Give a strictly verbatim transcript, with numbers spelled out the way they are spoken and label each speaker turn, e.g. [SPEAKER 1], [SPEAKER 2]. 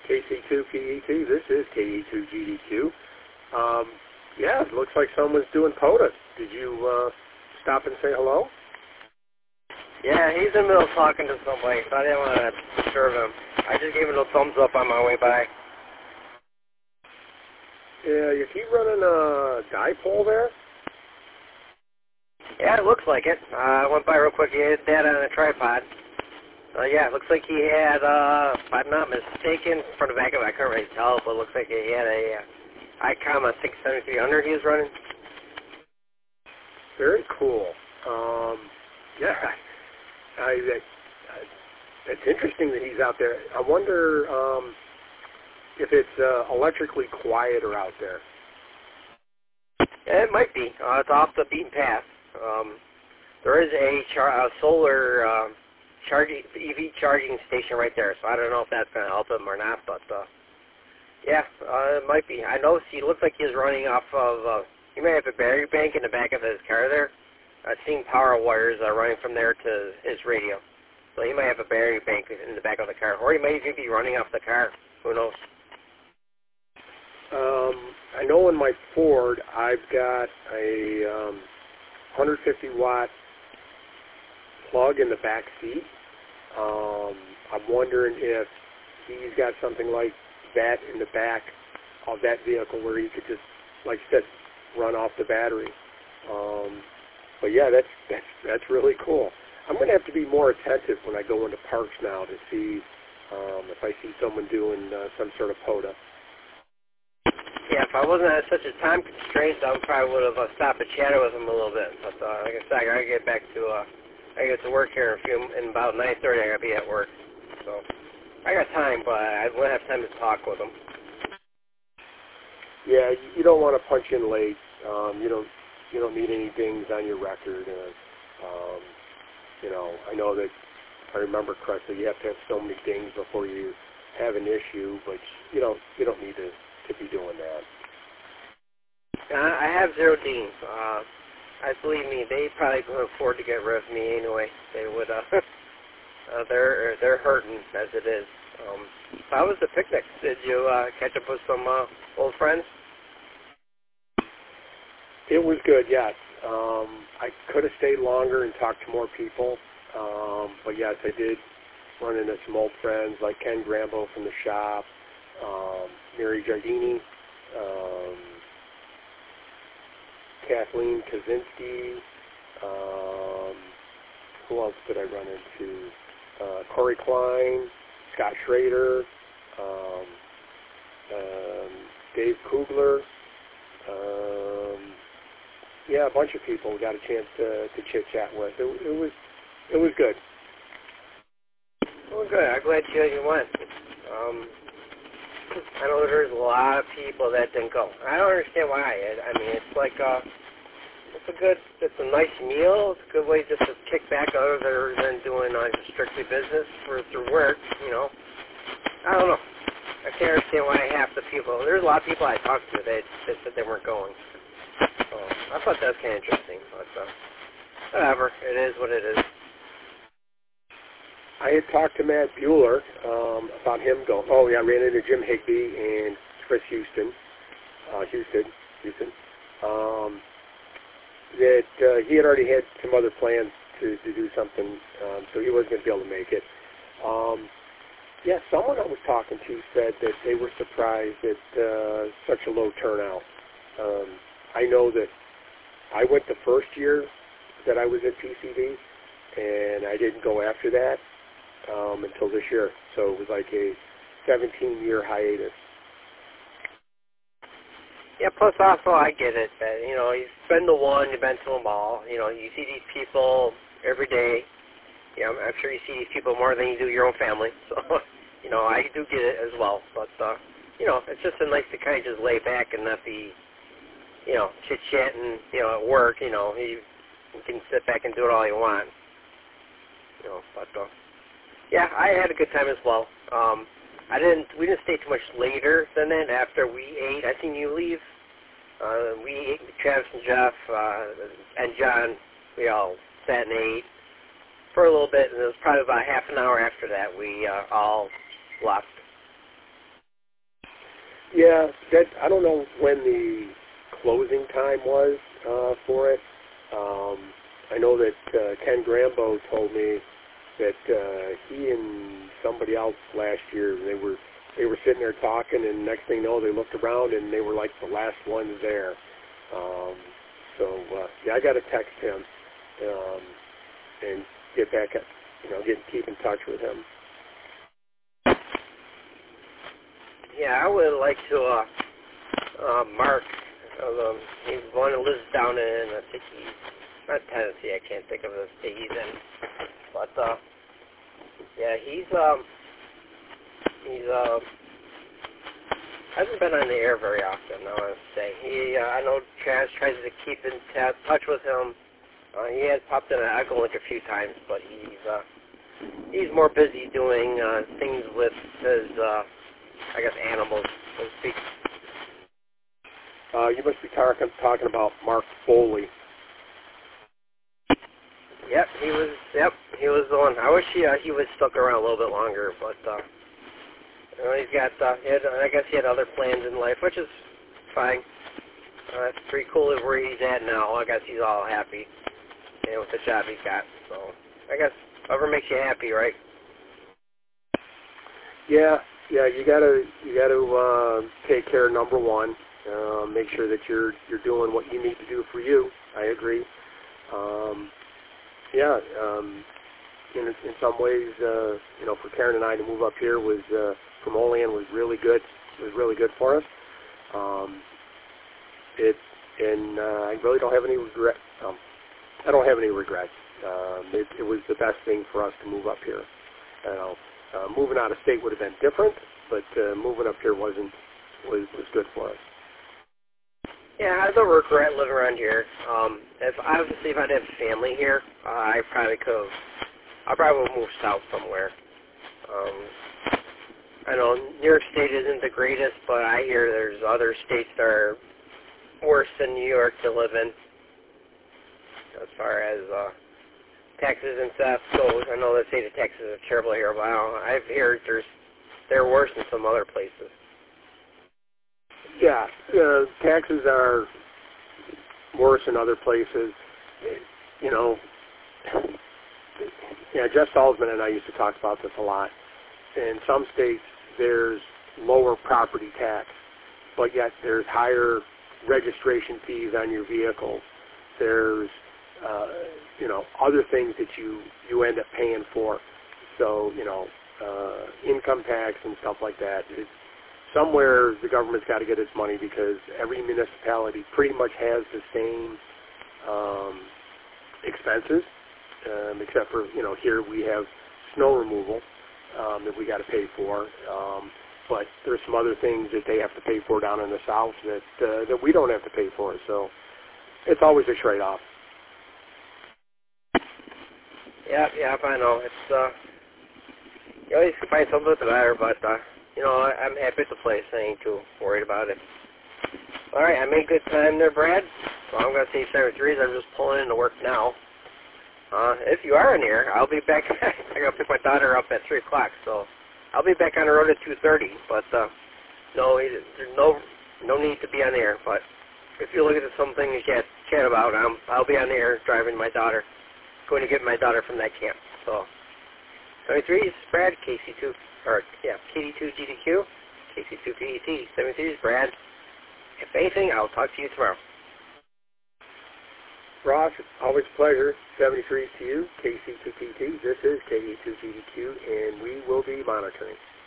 [SPEAKER 1] K C two P E T. This is K E two G D Q. Um, yeah, it looks like someone's doing POTA. Did you uh, stop and say hello?
[SPEAKER 2] Yeah, he's in the middle of talking to somebody, so I didn't want to disturb him. I just gave him a thumbs up on my way by.
[SPEAKER 1] Yeah, is he running a dipole there?
[SPEAKER 2] Yeah, it looks like it. Uh, I went by real quick. He had that on a tripod. Uh, yeah, it looks like he had, uh, if I'm not mistaken, from the back of it, I couldn't really tell, but it looks like he had a uh, ICOM six seventy-three hundred he was running.
[SPEAKER 1] Very cool. Um, yeah, I, I, I, it's interesting that he's out there. I wonder um, if it's uh, electrically quieter out there.
[SPEAKER 2] Yeah, it might be. Uh, it's off the beaten path. Um, there is a, char- a solar uh, charging E V charging station right there, so I don't know if that's going to help him or not, but uh, yeah, uh, it might be. I know he looks like he's running off of, uh, he may have a battery bank in the back of his car there. I've seen power wires uh, running from there to his radio. So he might have a battery bank in the back of the car, or he might even be running off the car. Who knows?
[SPEAKER 1] Um, I know in my Ford I've got a um, one hundred fifty watt plug in the back seat. Um, I'm wondering if he's got something like that in the back of that vehicle where he could just, like you said, run off the battery. Um, but yeah, that's that's that's really cool. I'm going to have to be more attentive when I go into parks now to see um, if I see someone doing uh, some sort of POTA.
[SPEAKER 2] Yeah, if I wasn't at such a time constraint, I probably would have uh, stopped and chatted with him a little bit. But uh, like I said, I gotta get back to uh, I get to work here in, a few, in about nine thirty. I gotta be at work, so I got time, but I won't have time to talk with him.
[SPEAKER 1] Yeah, you you don't want to punch in late. Um, you don't you don't need any dings on your record. And, um, you know, I know that if I remember correctly, you have to have so many dings before you have an issue, but you know you don't need to, to be doing that.
[SPEAKER 2] I have zero deans. Uh, I believe me, they probably couldn't afford to get rid of me anyway. They would. Uh, uh, they're they're hurting as it is. Um, how was the picnic? Did you uh, catch up with some uh, old friends?
[SPEAKER 1] It was good, yes. Um, I could have stayed longer and talked to more people, um, but yes, I did run into some old friends like Ken Grambo from the shop, um, Mary Giardini, um, Kathleen Kaczynski. Um, who else did I run into? Uh, Corey Klein, Scott Schrader, um, um, Dave Kugler. Um, yeah, a bunch of people got a chance to, to chit chat with. It, it was it was good.
[SPEAKER 2] Well, good. I'm glad you, you went. Um, I know there's a lot of people that didn't go. I don't understand why. I, I mean, it's like uh, it's a good, it's a nice meal. It's a good way just to kick back other than doing uh, just strictly business for through work. You know, I don't know. I can't understand why half the people. There's a lot of people I talked to that, that said they weren't going. So I thought that was kind of interesting. But uh, whatever, it is what it is.
[SPEAKER 1] I had talked to Matt Bueller um, about him going. Oh yeah, I ran into Jim Higbee and Chris Houston. Uh, Houston, Houston. Um, that uh, he had already had some other plans to, to do something, um, so he wasn't going to be able to make it. Um, yeah, someone I was talking to said that they were surprised at uh, such a low turnout. Um, I know that I went the first year that I was at P C V, and I didn't go after that um, until this year. So it was like a seventeen-year hiatus.
[SPEAKER 2] Yeah, plus also I get it that, you know, you've been to one, you've been to them all. You know, you see these people every day. You know, I'm sure you see these people more than you do your own family. So, you know, I do get it as well. But, uh, you know, it's just a nice to kind of just lay back and not be, you know, chit-chatting, you know, at work. You know, you, you can sit back and do it all you want. You know, but, uh, yeah, I had a good time as well. Um, I didn't, we didn't stay too much later than that after we ate. I seen you leave. Uh, we ate with Travis and Jeff, uh, and John. We all sat and ate for a little bit, and it was probably about half an hour after that we uh, all left.
[SPEAKER 1] Yeah, that I don't know when the closing time was uh, for it. Um, I know that uh, Ken Grambo told me that uh, he and somebody else last year they were they were sitting there talking, and next thing you know, they looked around and they were like the last ones there. Um, so uh, yeah, I got to text him um, and get back, at, you know, get keep in touch with him.
[SPEAKER 2] Yeah, I would like to. Uh, uh, Mark, um, he's one who lives down in I think he's not Tennessee. I can't think of the state he's in, but uh, yeah, he's um, he's uh. hasn't been on the air very often, I want to say. He, uh, I know Chaz tries to keep in t- touch with him. Uh, he has popped in an Echo Link a few times, but he's uh, he's more busy doing uh, things with his, uh, I guess, animals, so to speak.
[SPEAKER 1] Uh, you must be talking talking about Mark Foley.
[SPEAKER 2] Yep, he was. Yep, he was the one. I wish he uh, he was stuck around a little bit longer, but uh, you know, he's got. Uh, he had, I guess he had other plans in life, which is fine. Uh, it's pretty cool where he's at now. I guess he's all happy, you know, with the job he's got. So I guess whatever makes you happy, right?
[SPEAKER 1] Yeah, yeah. You gotta you gotta uh, take care of number one. Uh, make sure that you're you're doing what you need to do for you. I agree. Um, yeah. Um, in in some ways, uh, you know, for Karen and I to move up here was uh, from Olean was really good. It was really good for us. Um, it and uh, I really don't have any regret. Um, I don't have any regrets. Um, it, it was the best thing for us to move up here. You know, uh, moving out of state would have been different, but uh, moving up here wasn't was was good for us.
[SPEAKER 2] Yeah, I don't regret living around here. Um, if obviously if I didn't have family here, uh, I probably could have. I probably would move south somewhere. Um, I know New York State isn't the greatest, but I hear there's other states that are worse than New York to live in, as far as uh, taxes and stuff goes. I know they say the taxes are terrible here, but I don't, I've heard there's they're worse in some other places.
[SPEAKER 1] Yeah, uh, taxes are worse in other places. You know, yeah, Jeff Salzman and I used to talk about this a lot. In some states, there's lower property tax, but yet there's higher registration fees on your vehicles. There's, uh, you know, other things that you, you end up paying for. So, you know, uh, income tax and stuff like that. It's, somewhere the government's got to get its money because every municipality pretty much has the same um, expenses, um, except for, you know, here we have snow removal um, that we got to pay for. Um, but there's some other things that they have to pay for down in the south that uh, that we don't have to pay for. So it's always a trade-off.
[SPEAKER 2] Yeah, yeah, I know. It's uh, you always find something that's better, but uh, you know, I, I'm happy at the place. I ain't too worried about it. All right, I made good time there, Brad. So I'm gonna say seven threes. I'm just pulling into work now. Uh, if you are in here, I'll be back. I gotta pick my daughter up at three o'clock, so I'll be back on the road at two thirty. But uh, no, there's no no need to be on the air. But if you're looking at something you can't chat about, um, I'll be on the air driving my daughter, going to get my daughter from that camp. So seventy-three is Brad, K C two, or yeah, K D two G D Q, K C two P E T. seventy-three is Brad. If anything, I'll talk to you tomorrow.
[SPEAKER 1] Ross, always a pleasure. seventy-three to you, K C two P T. This is K D two G D Q, and we will be monitoring.